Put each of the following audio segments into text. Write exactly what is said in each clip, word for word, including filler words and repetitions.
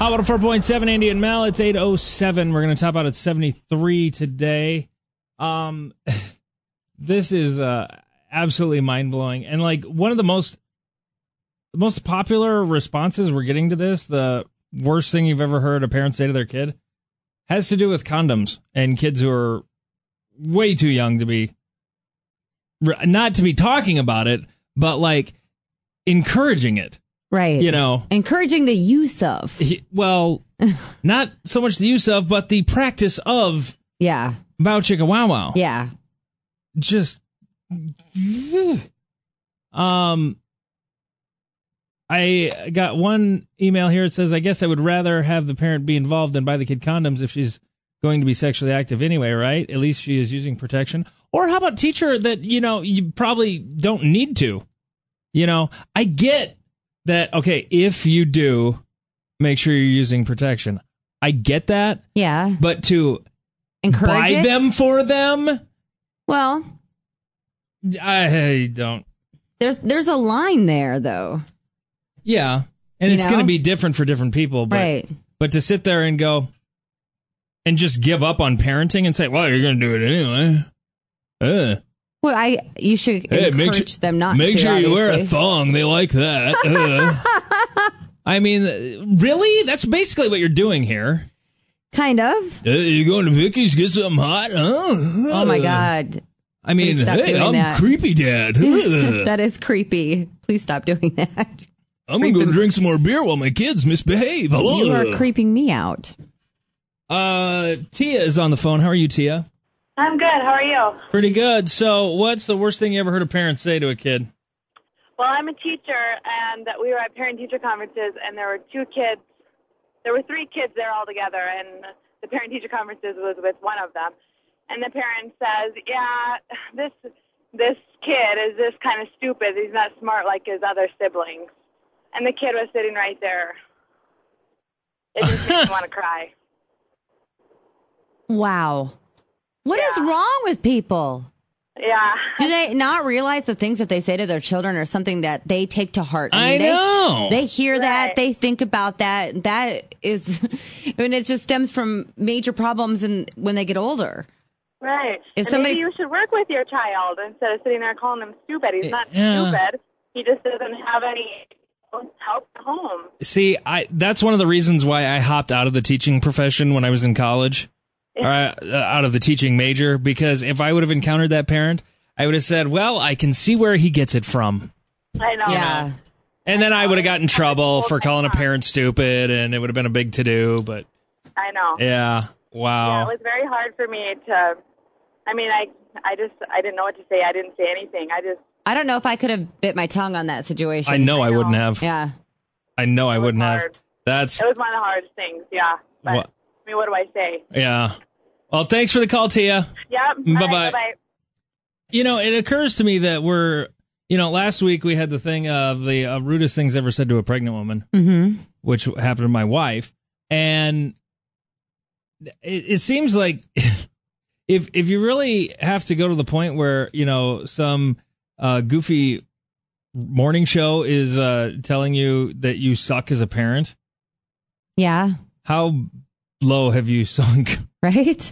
Hot one oh four point seven, Andy and Mel. It's eight oh seven. We're going to top out at seventy-three today. Um, this is uh, absolutely mind-blowing. And, like, one of the most, the most popular responses we're getting to this, the worst thing you've ever heard a parent say to their kid, has to do with condoms and kids who are way too young to be, not to be talking about it, but, like, encouraging it. Right. You know. Encouraging the use of. He, well, not so much the use of, but the practice of. Yeah. Bow chicka wow wow. Yeah. Just. Um. I got one email here. It says, I guess I would rather have the parent be involved and buy the kid condoms if she's going to be sexually active anyway, right? At least she is using protection. Or how about teach her that, you know, you probably don't need to. You know, I get that, okay, if you do, make sure you're using protection. I get that. Yeah. But to encourage buy it? them for them? Well, I don't. There's there's a line there, though. Yeah. And You it's know? going to be different for different people. But, Right. But to sit there and go and just give up on parenting and say, well, you're going to do it anyway. Uh. Well, I you should Hey, encourage make sure, them not make to. sure you wear a obviously. thong. They like that. Uh. I mean, really? That's basically what you're doing here. Kind of. Uh, you going to Vicky's, get something hot? Huh? Oh, my God. I mean, Please stop hey, doing I'm that. creepy dad. Uh. That is creepy. Please stop doing that. I'm going to go drink some more beer while my kids misbehave. You Uh. are creeping me out. Uh, Tia is on the phone. How are you, Tia? I'm good. How are you? Pretty good. So what's the worst thing you ever heard a parent say to a kid? Well, I'm a teacher, and we were at parent-teacher conferences, and there were two kids. There were three kids there all together, and the parent-teacher conferences was with one of them. And the parent says, yeah, this this kid is just kind of stupid. He's not smart like his other siblings. And the kid was sitting right there. It just made me want to cry. Wow. What is Yeah. wrong with people? Yeah. Do they not realize the things that they say to their children are something that they take to heart? I mean, they, know. They hear that. Right. They think about that. That is, I mean, it just stems from major problems in, when they get older. Right. If and somebody- maybe you should work with your child instead of sitting there calling him stupid. He's not Yeah. stupid. He just doesn't have any help at home. See, I that's one of the reasons why I hopped out of the teaching profession when I was in college, or uh, out of the teaching major, because if I would have encountered that parent, I would have said, well, I can see where he gets it from. I know. Yeah. And then I would have gotten in trouble for calling a parent stupid, and it would have been a big to-do, but I know. yeah, Yeah, wow. it was very hard for me to, I mean, I, I just, I didn't know what to say. I didn't say anything. I just, I don't know if I could have bit my tongue on that situation. I know I wouldn't have. Yeah. I know I was wouldn't have. hard. That's, it was one of the hardest things, yeah. But, What? I mean, what do I say? yeah. Well, thanks for the call, Tia. Yep. Bye-bye. All right, bye-bye. You know, it occurs to me that we're, you know, last week we had the thing of the uh, rudest things ever said to a pregnant woman, Mm-hmm. which happened to my wife. And it, it seems like if if you really have to go to the point where, you know, some uh, goofy morning show is uh, telling you that you suck as a parent, Yeah. how low have you sunk? Right?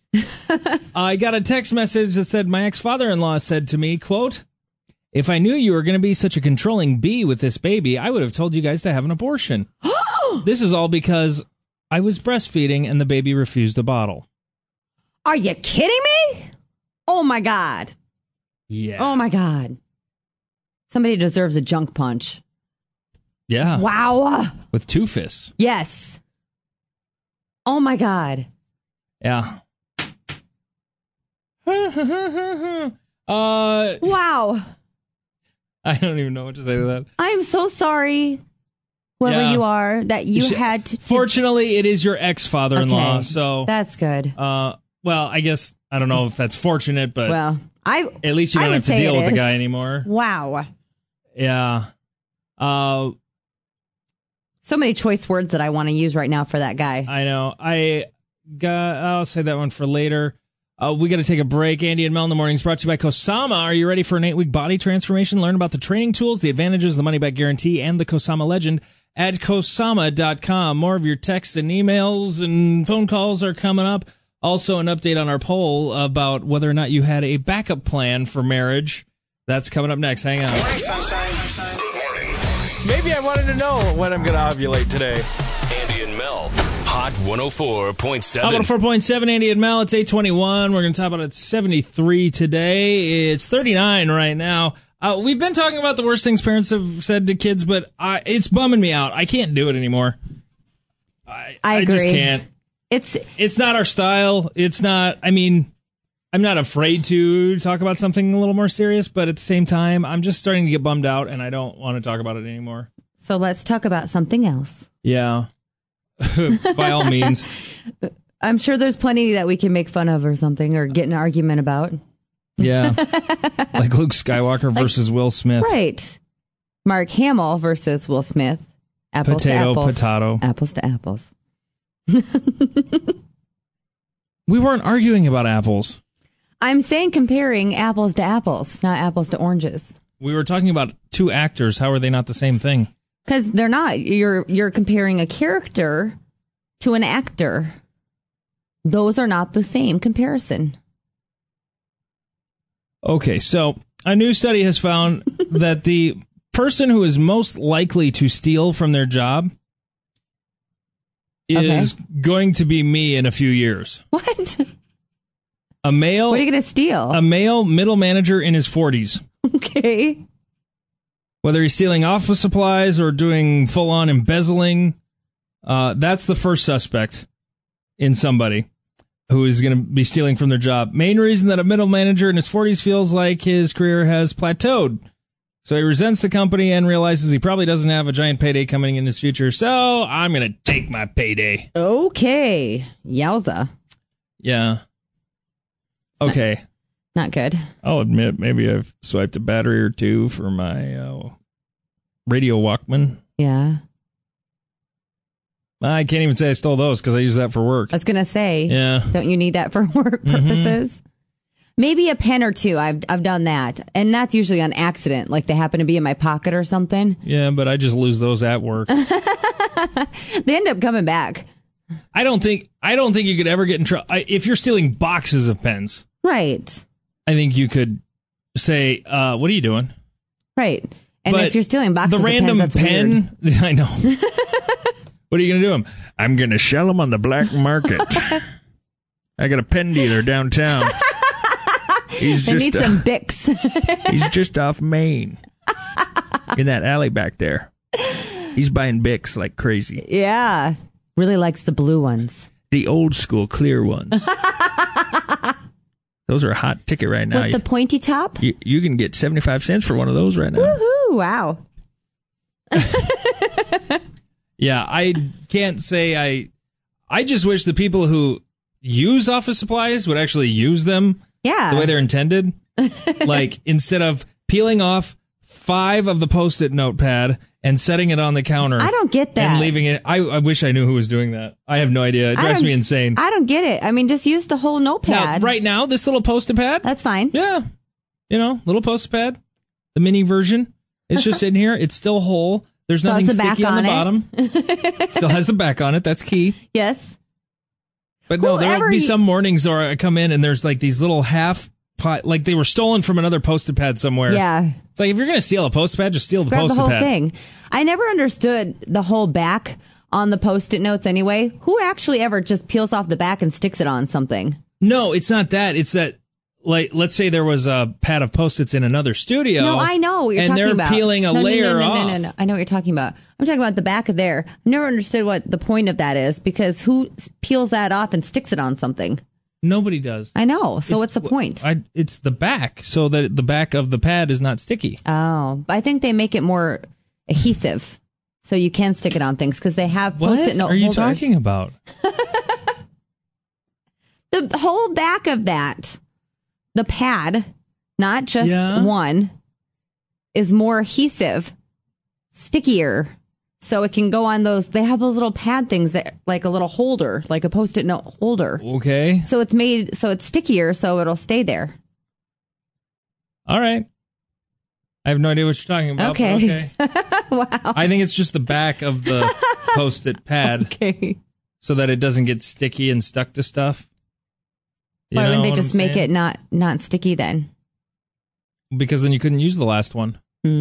I got a text message that said, my ex-father-in-law said to me, quote, if I knew you were going to be such a controlling bee with this baby, I would have told you guys to have an abortion. This is all because I was breastfeeding and the baby refused a bottle. Are you kidding me? Oh, my God. Yeah. Oh, my God. Somebody deserves a junk punch. Yeah. Wow. With two fists. Yes. Oh, my God. Yeah. uh, Wow. I don't even know what to say to that. I am so sorry, whoever Yeah. you are, that you should- had to. to Fortunately, it is your ex-father-in-law, Okay. so That's good. uh, well, I guess I don't know if that's fortunate, but Well, I. at least you I don't would have to say deal it with the is. guy anymore. Wow. Yeah. Uh, So many choice words that I want to use right now for that guy. I know. I got. I'll say that one for later. Uh, we got to take a break. Andy and Mel in the mornings brought to you by Kosama. Are you ready for an eight-week body transformation? Learn about the training tools, the advantages, the money-back guarantee, and the Kosama legend at kosama dot com. More of your texts and emails and phone calls are coming up. Also, an update on our poll about whether or not you had a backup plan for marriage. That's coming up next. Hang on. Morning, sunshine. Good morning. Maybe I wanted to know when I'm going to ovulate today. Andy and Mel. Hot one oh four point seven. one oh four point seven, Andy and Mel. It's eight twenty-one. We're going to top out at seventy-three today. It's thirty-nine right now. Uh, we've been talking about the worst things parents have said to kids, but I, it's bumming me out. I can't do it anymore. I, I agree. I just can't. It's It's not our style. It's not, I mean, I'm not afraid to talk about something a little more serious, but at the same time, I'm just starting to get bummed out, and I don't want to talk about it anymore. so let's talk about something else. Yeah. By all means. I'm sure there's plenty that we can make fun of or something or get in an argument about. Yeah. Like Luke Skywalker versus Will Smith. Right. Mark Hamill versus Will Smith. Apples Potato, to apples. potato. Apples to apples. We weren't arguing about apples. I'm saying comparing apples to apples, not apples to oranges. We were talking about two actors. How are they not the same thing? Because they're not. You're you're comparing a character to an actor. Those are not the same comparison. Okay, so a new study has found that the person who is most likely to steal from their job is Okay. going to be me in a few years. What? A male, What are you going to steal? a male middle manager in his forties. Okay. Whether he's stealing office supplies or doing full-on embezzling, uh, that's the first suspect in somebody who is going to be stealing from their job. Main reason that a middle manager in his forties feels like his career has plateaued. So he resents the company and realizes he probably doesn't have a giant payday coming in his future. So I'm going to take my payday. Okay. Yowza. Yeah. Okay. Not good. I'll admit, maybe I've swiped a battery or two for my uh, radio Walkman. Yeah. I can't even say I stole those because I use that for work. I was going to say, Yeah. don't you need that for work purposes? Maybe a pen or two. I've I've done that. And that's usually on accident. Like they happen to be in my pocket or something. Yeah, but I just lose those at work. They end up coming back. I don't think I don't think you could ever get in trouble if you're stealing boxes of pens. Right. I think you could say, uh, "What are you doing?" Right. And But if you're stealing boxes the random of pens, that's pen, weird. I know. What are you going to do them? I'm going to sell them on the black market. I got a pen dealer downtown. He's They just need uh, some Bics. he's just off Main in that alley back there. He's buying Bics like crazy. Yeah. Really likes the blue ones. The old school clear ones. Those are a hot ticket right now. With the pointy top? You, you can get seventy-five cents for one of those right now. Woohoo. Wow. Yeah, I can't say I... I just wish the people who use office supplies would actually use them Yeah. the way they're intended. Like, instead of peeling off five of the Post-it notepad and setting it on the counter. I don't get that. And leaving it. I, I wish I knew who was doing that. I have no idea. It I drives don't- me insane. I don't get it. I mean, just use the whole Now, notepad. right now, this little Post-it pad... That's fine. Yeah. You know, little Post-it pad. The mini version. It's just sitting here. It's still whole. There's Still nothing has the back sticky on, the on bottom. Still has the back on it. That's key. Yes. But no, there Whoever will be you- some mornings where I come in and there's like these little half pot, like they were stolen from another Post-it pad somewhere. Yeah. It's like if you're going to steal a Post-it pad, just steal the Grab the Post-it whole pad. thing. I never understood the whole back on the Post-it notes anyway. Who actually ever just peels off the back and sticks it on something? No, it's not that. It's that, like, let's say there was a pad of Post-its in another studio. No, I know what you're and talking they're about. peeling a no, no, layer no, no, off. No, no, no, I know what you're talking about. I'm talking about the back of there. I've never understood what the point of that is because who s- peels that off and sticks it on something? Nobody does. I know. So It's- what's the point? I, it's the back, so that the back of the pad is not sticky. Oh, I think they make it more adhesive so you can stick it on things because they have What Post-it note are you holders. talking about? The whole back of that, the pad, not just Yeah. one, is more adhesive, stickier. So it can go on those. They have those little pad things that, like a little holder, like a Post-it note holder. Okay. So it's made so it's stickier, so it'll stay there. All right. I have no idea what you're talking about. Okay. but okay. Wow. I think it's just the back of the Post-it pad Okay. so that it doesn't get sticky and stuck to stuff. You Why know wouldn't they what just I'm make saying? it not not sticky then? Because then you couldn't use the last one. Hmm.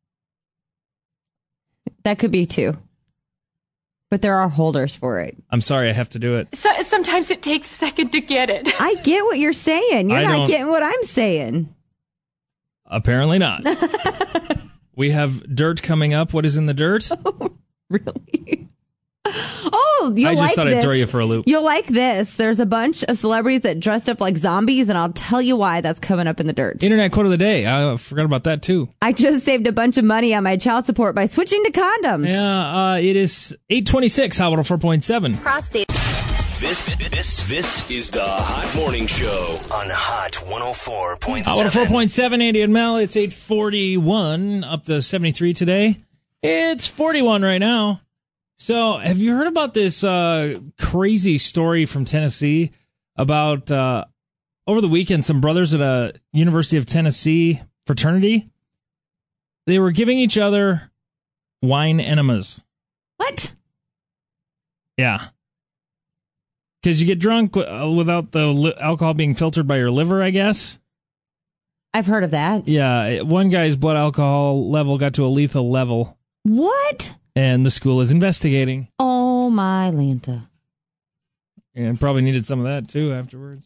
That could be too. But there are holders for it. I'm sorry, I have to do it. So, sometimes it takes a second to get it. I get what you're saying. You're I not don't- getting what I'm saying. Apparently not. We have dirt coming up. What is in the dirt? Really? Oh, you'll I just like thought this. I'd throw you for a loop. You'll like this. There's a bunch of celebrities that dressed up like zombies, and I'll tell you why that's coming up in the dirt. Internet quote of the day. I forgot about that too. I just saved a bunch of money on my child support by switching to condoms. Yeah, uh, it is eight twenty-six, Hot one oh four point seven. Prostate. This, this, this is the Hot Morning Show on Hot one oh four point Hot seven. one oh four point seven, Andy and Mel. It's eight forty-one, up to seventy-three today. It's forty-one right now. So, have you heard about this uh, crazy story from Tennessee about uh, over the weekend, some brothers at a University of Tennessee fraternity, they were giving each other wine enemas. What? Yeah. Because you get drunk w- without the li- alcohol being filtered by your liver, I guess. I've heard of that. Yeah, one guy's blood alcohol level got to a lethal level, What? and the school is investigating. Oh, my Lanta. And probably needed some of that, too, afterwards.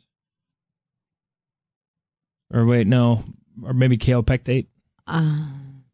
Or wait, no. Or maybe kaopectate. Uh,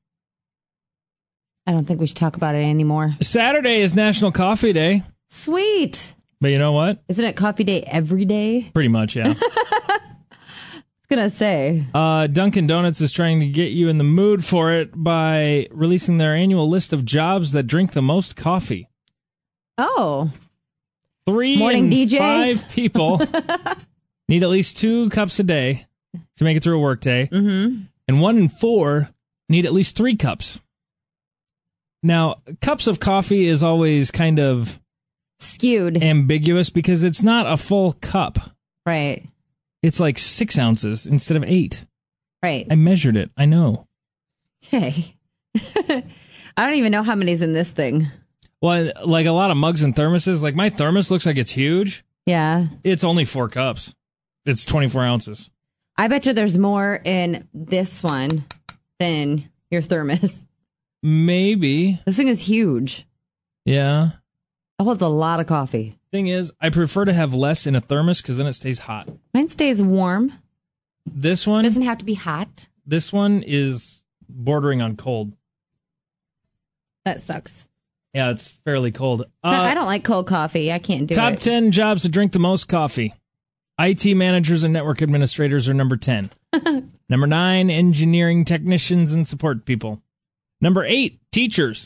I don't think we should talk about it anymore. Saturday is National Coffee Day. Sweet. But you know what? Isn't it coffee day every day? Pretty much, yeah. I was going to say. uh, Dunkin' Donuts is trying to get you in the mood for it by releasing their annual list of jobs that drink the most coffee. Oh. Three Morning in D J? five people need at least two cups a day to make it through a workday. Mm-hmm. And one in four need at least three cups. Now, cups of coffee is always kind of Skewed. ambiguous because it's not a full cup. Right. It's like six ounces instead of eight. Right. I measured it. I know. Okay. I don't even know how many's in this thing. Well, like a lot of mugs and thermoses, like my thermos looks like it's huge. Yeah. It's only four cups. It's twenty-four ounces. I bet you there's more in this one than your thermos. Maybe. This thing is huge. Yeah. It holds a lot of coffee. Thing is, I prefer to have less in a thermos because then it stays hot. Mine stays warm. This It one, doesn't have to be hot. this one is bordering on cold. That sucks. Yeah, it's fairly cold. It's not- Uh, I don't like cold coffee. I can't do top it. ten jobs to drink the most coffee. I T managers and network administrators are number ten. Number nine, engineering technicians and support people. Number eight, teachers.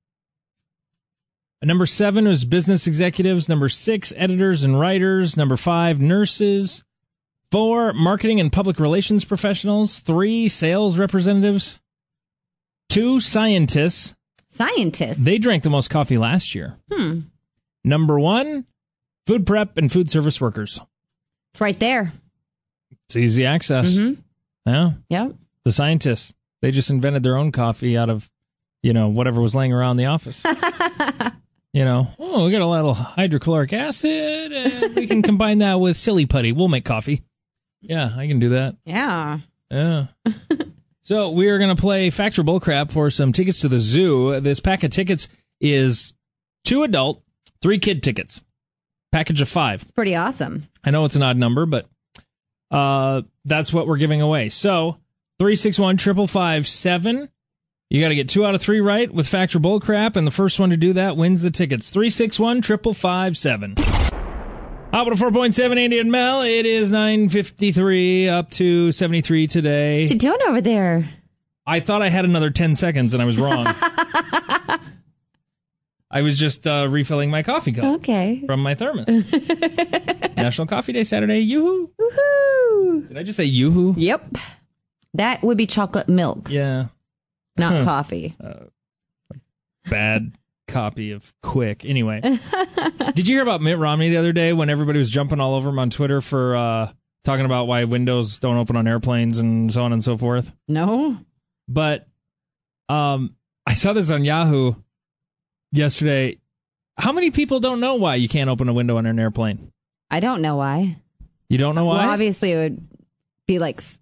Number seven was business executives. Number six, editors and writers. Number five, nurses. Four, marketing and public relations professionals. Three, sales representatives. Two, scientists. Scientists. They drank the most coffee last year. Hmm. Number one, food prep and food service workers. It's right there. It's easy access. Mm-hmm. Yeah. Yep. The scientists, they just invented their own coffee out of, you know, whatever was laying around the office. You know, oh, we got a little hydrochloric acid, and we can combine that with silly putty. We'll make coffee. Yeah, I can do that. Yeah. Yeah. So we are going to play Fact or Bullcrap for some tickets to the zoo. This pack of tickets is two adult, three kid tickets. Package of five. It's pretty awesome. I know it's an odd number, but uh, that's what we're giving away. So three six one, five five five seven. You got to get two out of three right with Fact or Bullcrap, and the first one to do that wins the tickets. three six one, five five five seven. Hot one oh four point seven, Andy and Mel. It is nine fifty-three, up to seventy-three today. What you doing over there? I thought I had another ten seconds, and I was wrong. I was just uh, refilling my coffee cup Okay. from my thermos. National Coffee Day Saturday. Yoo-hoo. Woohoo. Did I just say yoo-hoo? Yep. That would be chocolate milk, Yeah. not coffee. Bad copy of Quick. Anyway. Did you hear about Mitt Romney the other day when everybody was jumping all over him on Twitter for uh, talking about why windows don't open on airplanes and so on and so forth? No. But um, I saw this on Yahoo yesterday. How many people don't know why you can't open a window on an airplane? I don't know why. You don't know why? Well, obviously, it would be like s-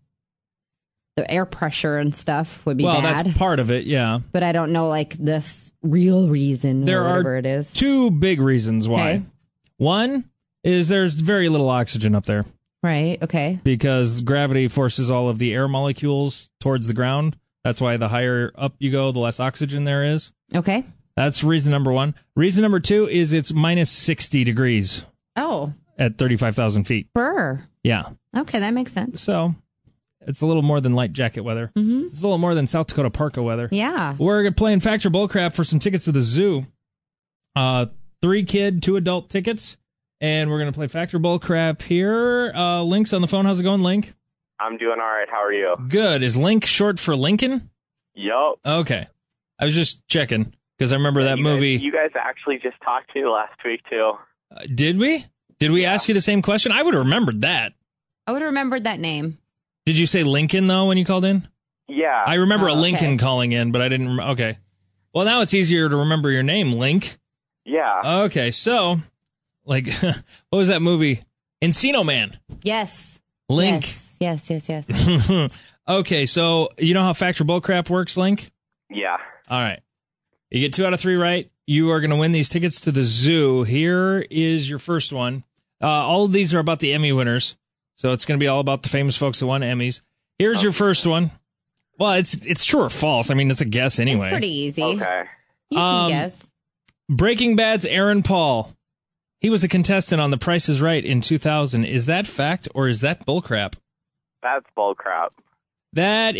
the air pressure and stuff would be well, bad. that's part of it, yeah. But I don't know, like, this real reason There or whatever are it is. two big reasons why. Okay. One is there's very little oxygen up there Right, okay. because gravity forces all of the air molecules towards the ground. That's why the higher up you go, the less oxygen there is. Okay. That's reason number one. Reason number two is it's minus sixty degrees Oh, at thirty-five thousand feet. burr. Yeah. Okay, that makes sense. So it's a little more than light jacket weather. Mm-hmm. It's a little more than South Dakota parka weather. Yeah. We're playing Factor Bullcrap for some tickets to the zoo. Uh, three kid, two adult tickets. And we're going to play Factor Bullcrap here. Uh, Link's on the phone. How's it going, Link? I'm doing all right. How are you? Good. Is Link short for Lincoln? Yup. Okay. I was just checking because I remember that you movie. Guys, you guys actually just talked to me last week, too. Uh, did we? Did we ask you the same question? I would have remembered that. I would have remembered that name. Did you say Lincoln, though, when you called in? Yeah. I remember Oh, a Lincoln okay. calling in, but I didn't. Rem- okay. Well, now it's easier to remember your name, Link. Yeah. Okay, so, like, what was that movie? Encino Man. Yes. Link. Yes, yes, yes, yes. Okay, so you know how Factor Bullcrap works, Link? yeah. All right. You get two out of three right. You are going to win these tickets to the zoo. Here is your first one. Uh, all of these are about the Emmy winners, so it's going to be all about the famous folks that won Emmys. Here's your first one. Well, it's it's true or false. I mean, it's a guess anyway. It's pretty easy. Okay. You can Um, guess. Breaking Bad's Aaron Paul. He was a contestant on The Price is Right in two thousand. Is that fact or is that bullcrap? That's bull crap. That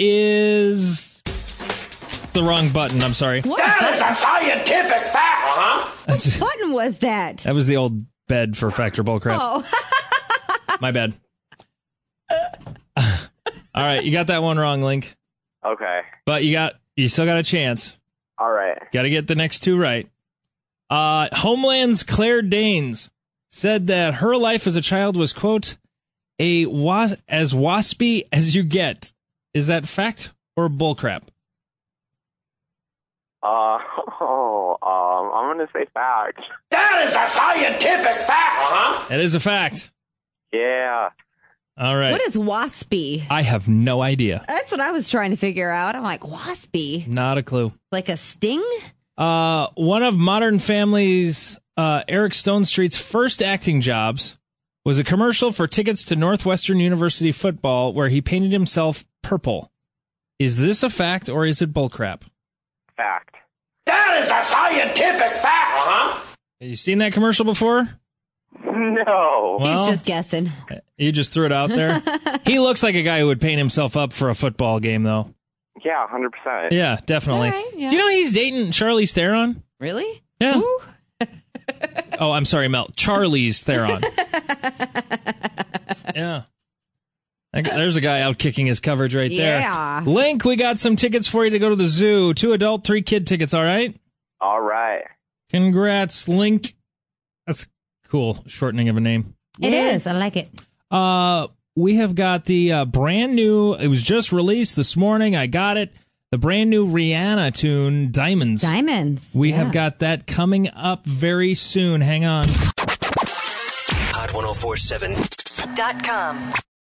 is the wrong button. I'm sorry. What That is a scientific fact, huh? That's, button was that? that was the old bed for Factor Bullcrap. Oh. My bad. All right, you got that one wrong, Link. Okay. But you got you still got a chance. All right. Got to get the next two right. Uh, Homeland's Claire Danes said that her life as a child was, quote, a was- as waspy as you get. Is that fact or bullcrap? Uh, oh, um, I'm going to say fact. That is a scientific fact, huh? That is a fact. Yeah. All right. What is waspy? I have no idea. That's what I was trying to figure out. I'm like, waspy? Not a clue. Like a sting? Uh, one of Modern Family's uh, Eric Stone Street's first acting jobs was a commercial for tickets to Northwestern University football where he painted himself purple. Is this a fact or is it bullcrap? Fact. That is a scientific fact, huh? Have you seen that commercial before? No. Well, He's just guessing. you just threw it out there. He looks like a guy who would paint himself up for a football game, though. Yeah, one hundred percent. Yeah, definitely. All right, yeah. Do you know he's dating Charlize Theron? Really? Yeah. Ooh. Oh, I'm sorry, Mel. Charlize Theron. Yeah. That guy- There's a guy out kicking his coverage right there. Yeah. Link, we got some tickets for you to go to the zoo. Two adult, three kid tickets, all right? All right. Congrats, Link. That's cool, shortening of a name. It is. I like it. Uh, we have got the uh, brand new, it was just released this morning. I got it. The brand new Rihanna tune, Diamonds. Diamonds. We Yeah. have got that coming up very soon. Hang on. Hot ten forty-seven Dot com.